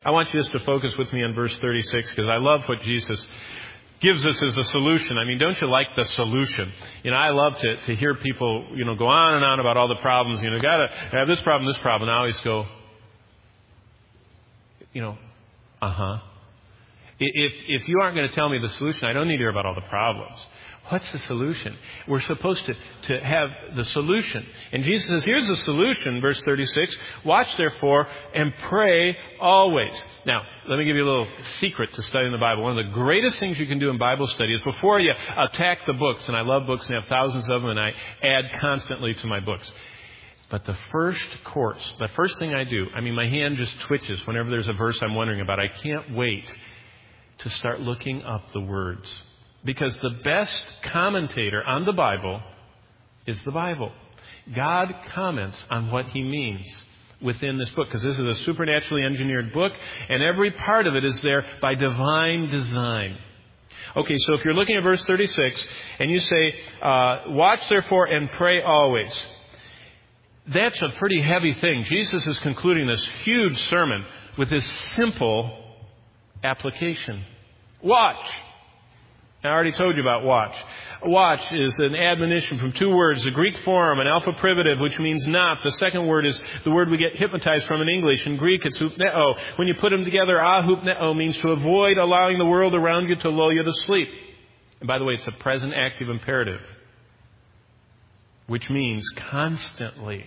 I want you just to focus with me on verse 36 because I love what Jesus gives us as a solution. I mean, don't you like the solution? I love to hear people, go on and on about all the problems. Got to have this problem. And I always go, If you aren't going to tell me the solution, I don't need to hear about all the problems. What's the solution? We're supposed to have the solution. And Jesus says, here's the solution, verse 36. Watch, therefore, and pray always. Now, let me give you a little secret to studying the Bible. One of the greatest things you can do in Bible study is before you attack the books, and I love books and have thousands of them, and I add constantly to my books. But the first thing I do, my hand just twitches whenever there's a verse I'm wondering about. I can't wait to start looking up the words. Because the best commentator on the Bible is the Bible. God comments on what He means within this book. Because this is a supernaturally engineered book. And every part of it is there by divine design. Okay, so if you're looking at verse 36 and you say, watch therefore and pray always. That's a pretty heavy thing. Jesus is concluding this huge sermon with this simple application. Watch. I already told you about watch. Watch is an admonition from two words, the Greek form, an alpha privative, which means not. The second word is the word we get hypnotized from in English. In Greek, it's hupneo. When you put them together, ahupneo means to avoid allowing the world around you to lull you to sleep. And by the way, it's a present active imperative, which means constantly,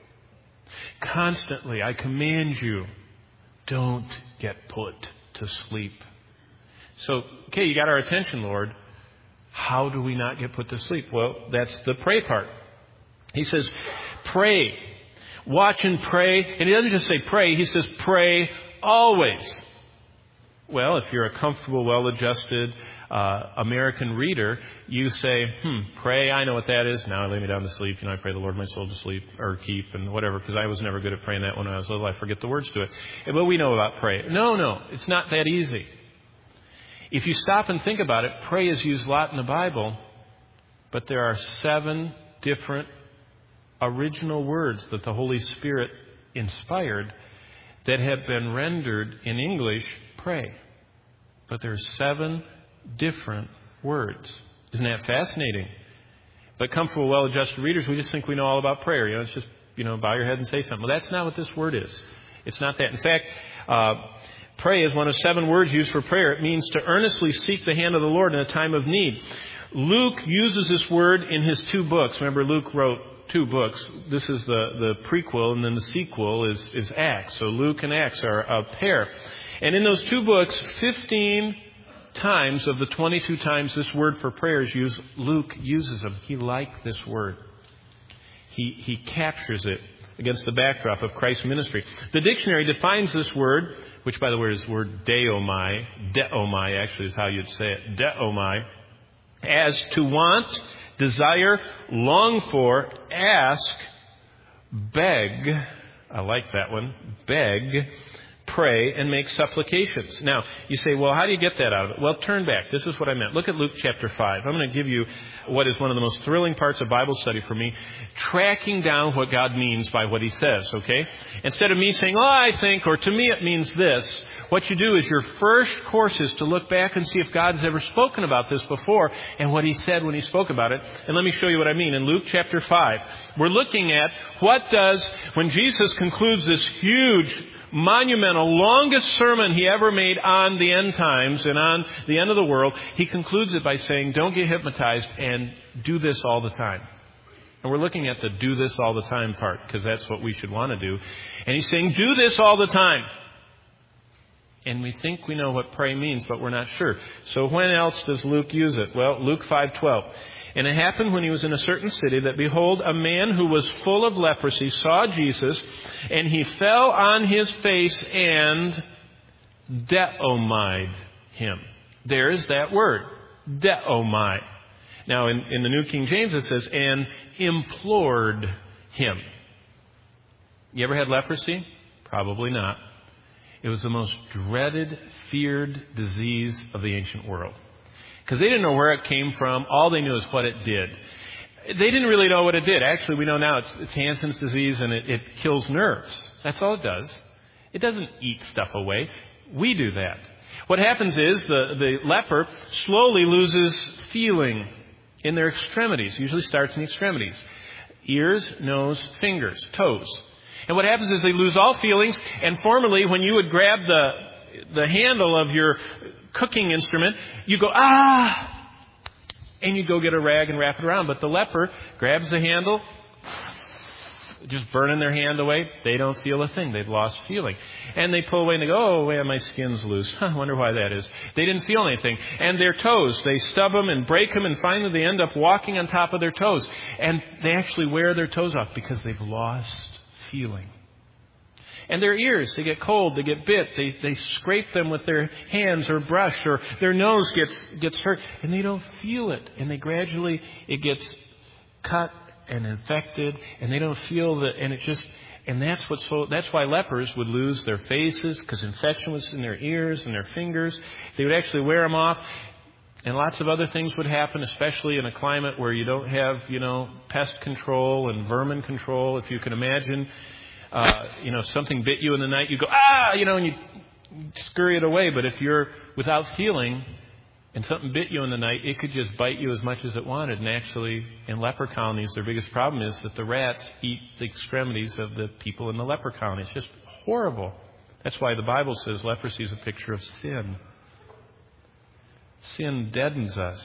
I command you, don't get put to sleep. So, okay, you got our attention, Lord. How do we not get put to sleep? Well, that's the pray part. He says, pray. Watch and pray. And he doesn't just say pray. He says pray always. Well, if you're a comfortable, well-adjusted American reader, you say, pray, I know what that is. Now I lay me down to sleep. I pray the Lord my soul to sleep or keep and whatever, because I was never good at praying that when I was little. I forget the words to it. But we know about pray. No, it's not that easy. If you stop and think about it, pray is used a lot in the Bible, but there are 7 different original words that the Holy Spirit inspired that have been rendered in English, pray. But there are 7 different words. Isn't that fascinating? But comfortable, well-adjusted readers, we just think we know all about prayer. It's just, bow your head and say something. Well, that's not what this word is. It's not that. In fact, pray is one of 7 words used for prayer. It means to earnestly seek the hand of the Lord in a time of need. Luke uses this word in his 2 books. Remember, Luke wrote 2 books. This is the prequel, and then the sequel is Acts. So Luke and Acts are a pair. And in those 2 books, 15 times of the 22 times this word for prayer is used, Luke uses them. He liked this word. He captures it against the backdrop of Christ's ministry. The dictionary defines this word, which, by the way, is the word deomai actually is how you'd say it, deomai, as to want, desire, long for, ask, beg, I like that one, beg, pray, and make supplications. Now, you say, well, how do you get that out of it? Well, turn back. This is what I meant. Look at Luke chapter 5. I'm going to give you what is one of the most thrilling parts of Bible study for me, tracking down what God means by what He says, okay? Instead of me saying, I think, or to me it means this, what you do is your first course is to look back and see if God has ever spoken about this before and what He said when He spoke about it. And let me show you what I mean. In Luke chapter 5, we're looking at when Jesus concludes this huge, monumental, longest sermon He ever made on the end times and on the end of the world, He concludes it by saying, don't get hypnotized and do this all the time. And we're looking at the do this all the time part because that's what we should want to do. And He's saying, do this all the time. And we think we know what pray means, but we're not sure. So when else does Luke use it? Well, Luke 5:12. And it happened when He was in a certain city that, behold, a man who was full of leprosy saw Jesus, and he fell on his face and deomai'd him. There's that word, deomai. Now, in the New King James it says, and implored him. You ever had leprosy? Probably not. It was the most dreaded, feared disease of the ancient world. Because they didn't know where it came from. All they knew is what it did. They didn't really know what it did. Actually, we know now it's Hansen's disease and it kills nerves. That's all it does. It doesn't eat stuff away. We do that. What happens is the leper slowly loses feeling in their extremities. Usually starts in the extremities. Ears, nose, fingers, toes. And what happens is they lose all feelings. And formerly, when you would grab the handle of your cooking instrument, you go, ah! And you go get a rag and wrap it around. But the leper grabs the handle, just burning their hand away. They don't feel a thing. They've lost feeling. And they pull away and they go, oh, man, my skin's loose. I wonder why that is. They didn't feel anything. And their toes, they stub them and break them, and finally they end up walking on top of their toes. And they actually wear their toes off because they've lost feeling. And their ears, they get cold, they get bit, they scrape them with their hands or brush, or their nose gets hurt, and they don't feel it. And they gradually, it gets cut and infected, and they don't feel that, and that's why lepers would lose their faces, because infection was in their ears and their fingers. They would actually wear them off, and lots of other things would happen, especially in a climate where you don't have, pest control and vermin control. If you can imagine, something bit you in the night, you go, and you scurry it away. But if you're without feeling and something bit you in the night, it could just bite you as much as it wanted. And actually, in leper colonies, their biggest problem is that the rats eat the extremities of the people in the leper colony. It's just horrible. That's why the Bible says leprosy is a picture of sin. Sin deadens us.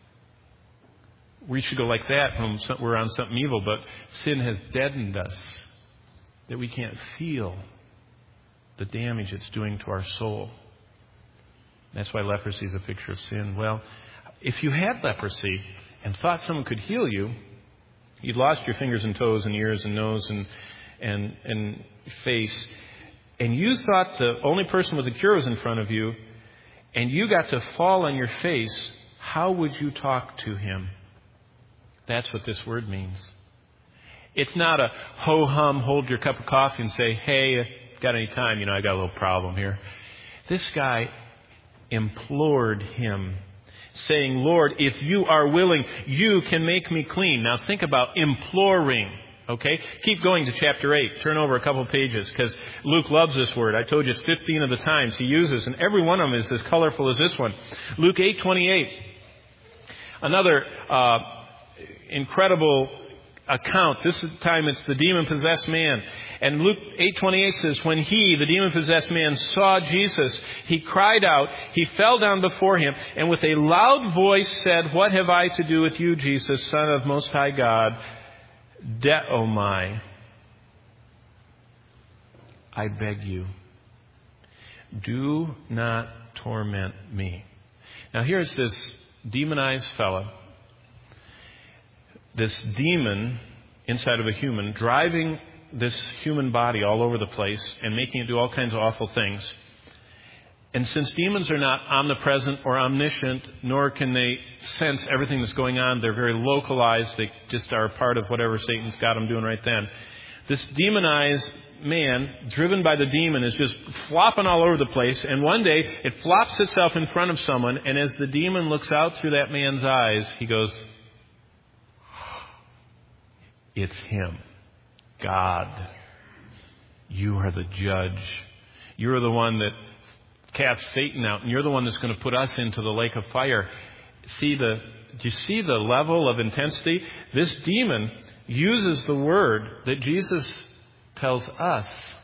We should go like that when we're on something evil, but sin has deadened us, that we can't feel the damage it's doing to our soul. That's why leprosy is a picture of sin. Well, if you had leprosy and thought someone could heal you, you'd lost your fingers and toes and ears and nose and face, and you thought the only person with a cure was in front of you, and you got to fall on your face, how would you talk to him? That's what this word means. It's not a ho-hum, hold your cup of coffee and say, hey, got any time? I got a little problem here. This guy implored him, saying, Lord, if you are willing, you can make me clean. Now think about imploring. Okay? Keep going to chapter 8. Turn over a couple of pages, because Luke loves this word. I told you it's 15 of the times he uses, and every one of them is as colorful as this one. Luke 8:28. Another incredible account. This time it's the demon-possessed man. And Luke 8:28 says, when he, the demon-possessed man, saw Jesus, he cried out, he fell down before him, and with a loud voice said, what have I to do with you, Jesus, Son of Most High God? Deomai, I beg you, do not torment me. Now here's this demonized fella, this demon inside of a human, driving this human body all over the place and making it do all kinds of awful things. And since demons are not omnipresent or omniscient, nor can they sense everything that's going on, they're very localized. They just are a part of whatever Satan's got them doing right then. This demonized man, driven by the demon, is just flopping all over the place. And one day, it flops itself in front of someone. And as the demon looks out through that man's eyes, he goes, it's him. God, you are the judge. You're the one that cast Satan out, and you're the one that's going to put us into the lake of fire. Do you see the level of intensity? This demon uses the word that Jesus tells us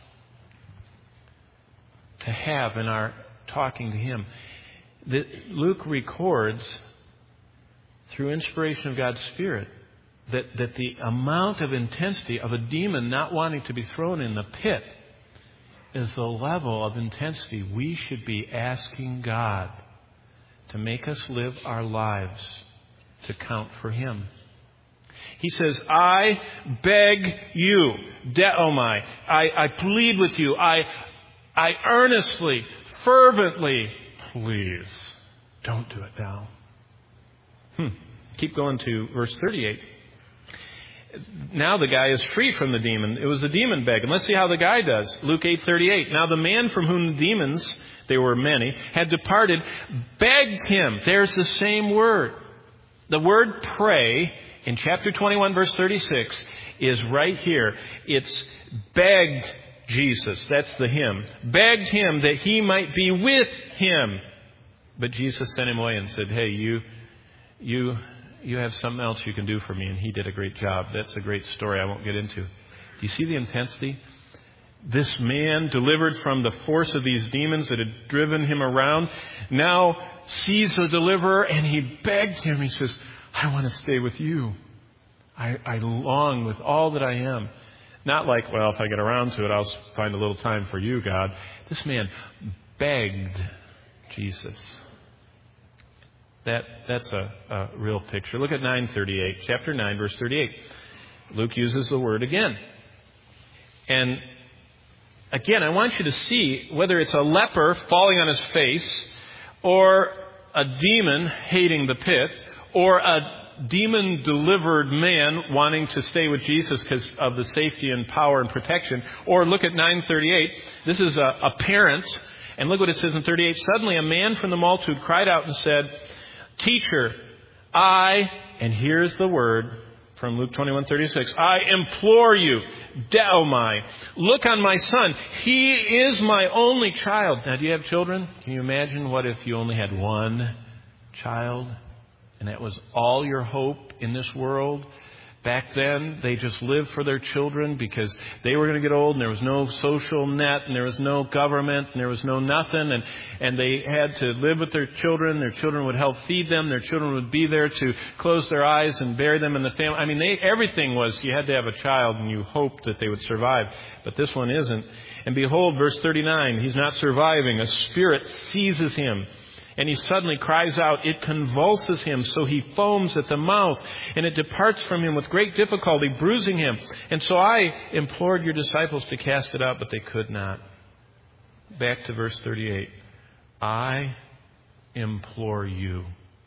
to have in our talking to him. That Luke records through inspiration of God's Spirit that the amount of intensity of a demon not wanting to be thrown in the pit is the level of intensity we should be asking God to make us live our lives to count for him. He says, I beg you, Deomai, I plead with you, I earnestly, fervently, please, don't do it now. Keep going to verse 38. Now the guy is free from the demon. It was the demon begging. Let's see how the guy does. Luke 8:38. Now the man from whom the demons, they were many, had departed, begged him. There's the same word. The word pray in chapter 21, verse 36 is right here. It's begged Jesus, that's the him, begged him that he might be with him. But Jesus sent him away and said, hey, you have something else you can do for me. And he did a great job. That's a great story I won't get into. Do you see the intensity? This man, delivered from the force of these demons that had driven him around, now sees the deliverer, and he begged him. He says, I want to stay with you. I long with all that I am. Not like, well, if I get around to it, I'll find a little time for you, God. This man begged Jesus. That's a real picture. Look at 9:38, chapter 9, verse 38. Luke uses the word again. And again, I want you to see whether it's a leper falling on his face, or a demon hating the pit, or a demon-delivered man wanting to stay with Jesus because of the safety and power and protection. Or look at 9:38. This is a parent. And look what it says in 38. Suddenly a man from the multitude cried out and said, Teacher, and here's the word from Luke 21:36, I implore you, Deomai, look on my son. He is my only child. Now, do you have children? Can you imagine what if you only had one child? And that was all your hope in this world. Back then, they just lived for their children because they were going to get old and there was no social net and there was no government and there was no nothing. And they had to live with their children. Their children would help feed them. Their children would be there to close their eyes and bury them in the family. I mean, everything was, you had to have a child and you hoped that they would survive. But this one isn't. And behold, verse 39, he's not surviving. A spirit seizes him. And he suddenly cries out. It convulses him, so he foams at the mouth. And it departs from him with great difficulty, bruising him. And so I implored your disciples to cast it out, but they could not. Back to verse 38. I implore you.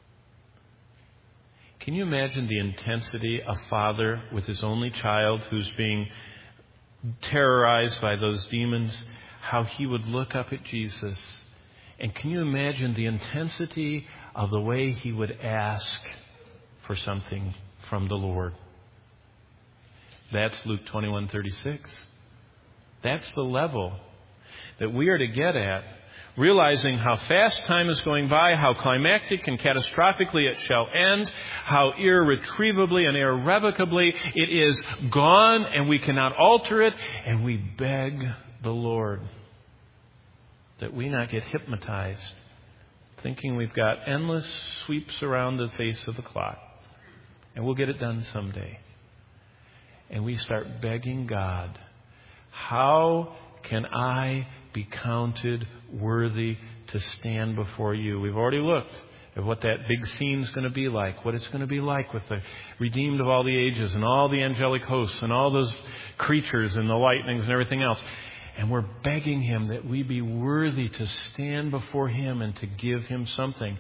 Can you imagine the intensity of a father with his only child who's being terrorized by those demons? How he would look up at Jesus. And can you imagine the intensity of the way he would ask for something from the Lord? That's Luke 21:36. That's the level that we are to get at, realizing how fast time is going by, how climactic and catastrophically it shall end, how irretrievably and irrevocably it is gone and we cannot alter it, and we beg the Lord that we not get hypnotized, thinking we've got endless sweeps around the face of the clock, and we'll get it done someday. And we start begging God, how can I be counted worthy to stand before you? We've already looked at what that big scene's going to be like, what it's going to be like with the redeemed of all the ages and all the angelic hosts and all those creatures and the lightnings and everything else. And we're begging him that we be worthy to stand before him and to give him something.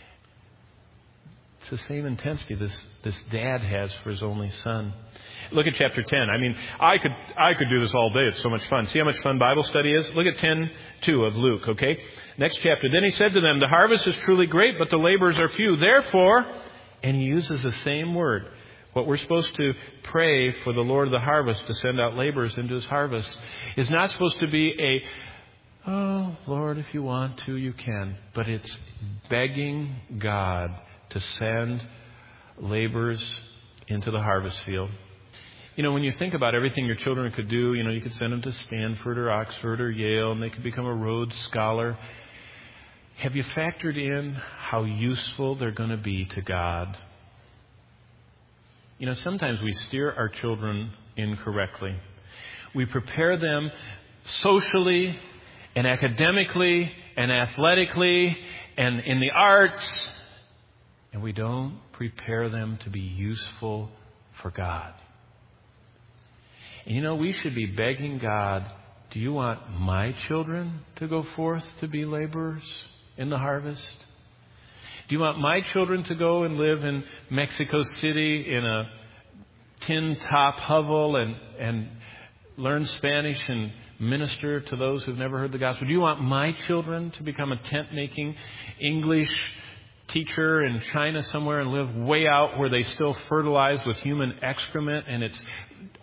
It's the same intensity this dad has for his only son. Look at chapter 10. I mean, I could do this all day. It's so much fun. See how much fun Bible study is? Look at 10:2 of Luke, okay? Next chapter. Then he said to them, the harvest is truly great, but the laborers are few. Therefore, and he uses the same word. What we're supposed to pray for the Lord of the harvest to send out laborers into his harvest is not supposed to be oh, Lord, if you want to, you can. But it's begging God to send laborers into the harvest field. You know, when you think about everything your children could do, you know, you could send them to Stanford or Oxford or Yale and they could become a Rhodes Scholar. Have you factored in how useful they're going to be to God? You know, sometimes we steer our children incorrectly. We prepare them socially and academically and athletically and in the arts, and we don't prepare them to be useful for God. And you know, we should be begging God, do you want my children to go forth to be laborers in the harvest? Do you want my children to go and live in Mexico City in a tin top hovel and learn Spanish and minister to those who've never heard the gospel? Do you want my children to become a tent-making English teacher in China somewhere and live way out where they still fertilize with human excrement and it's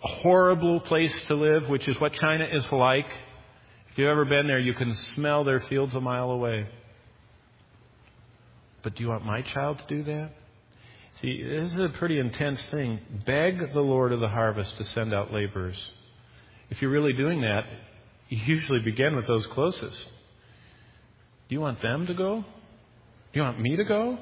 horrible place to live, which is what China is like. If you've ever been there, you can smell their fields a mile away. But do you want my child to do that? See, this is a pretty intense thing. Beg the Lord of the harvest to send out laborers. If you're really doing that, you usually begin with those closest. Do you want them to go? Do you want me to go?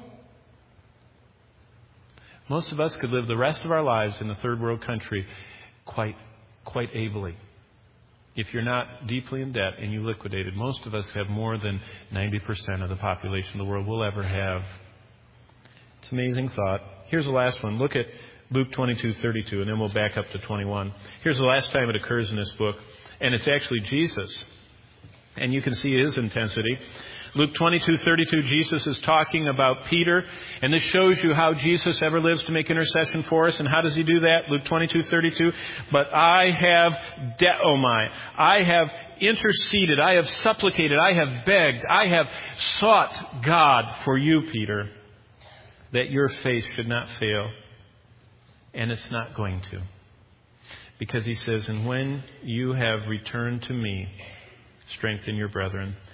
Most of us could live the rest of our lives in a third world country quite ably. If you're not deeply in debt and you liquidated, most of us have more than 90% of the population the world will ever have. It's an amazing thought. Here's the last one. Look at Luke 22:32, and then we'll back up to 21. Here's the last time it occurs in this book, and it's actually Jesus. And you can see his intensity. Luke 22:32, Jesus is talking about Peter, and this shows you how Jesus ever lives to make intercession for us. And how does he do that? Luke 22:32, but I have deomai, I have interceded, I have supplicated, I have begged, I have sought God for you, Peter, that your faith should not fail. And it's not going to. Because he says, and when you have returned to me, strengthen your brethren.